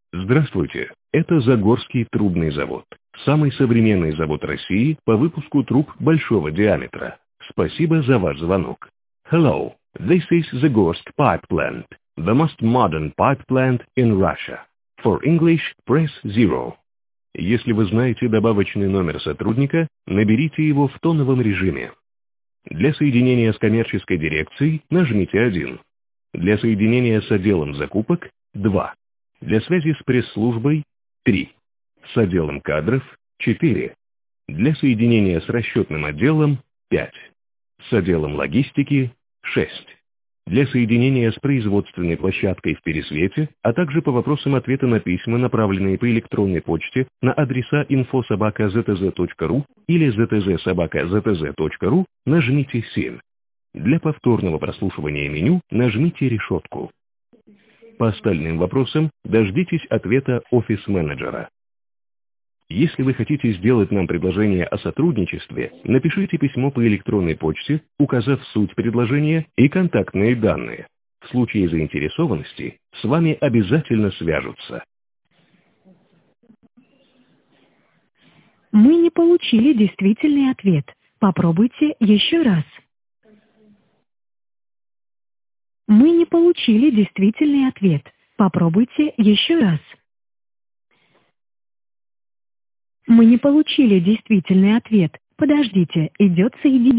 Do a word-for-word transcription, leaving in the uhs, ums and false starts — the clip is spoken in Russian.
Здравствуйте, это Загорский трубный завод. Самый современный завод России по выпуску труб большого диаметра. Спасибо за ваш звонок. Hello, this is Zagorsk Pipe Plant, the most modern pipe plant in Russia. For English, press zero. Если вы знаете добавочный номер сотрудника, наберите его в тоновом режиме. Для соединения с коммерческой дирекцией нажмите один. Для соединения с отделом закупок – два. Для связи с пресс-службой – три. С отделом кадров – четыре. Для соединения с расчетным отделом – пять. С отделом логистики – шесть. Для соединения с производственной площадкой в Пересвете, а также по вопросам ответа на письма, направленные по электронной почте на адреса инфо собака зет зэ точка ру или зет зэ собака зет зэ точка ру, нажмите семь. Для повторного прослушивания меню нажмите решетку. По остальным вопросам дождитесь ответа офис-менеджера. Если вы хотите сделать нам предложение о сотрудничестве, напишите письмо по электронной почте, указав суть предложения и контактные данные. В случае заинтересованности с вами обязательно свяжутся. Мы не получили действительный ответ. Попробуйте еще раз. Мы не получили действительный ответ. Попробуйте еще раз. Мы не получили действительный ответ. Подождите, идет соединение.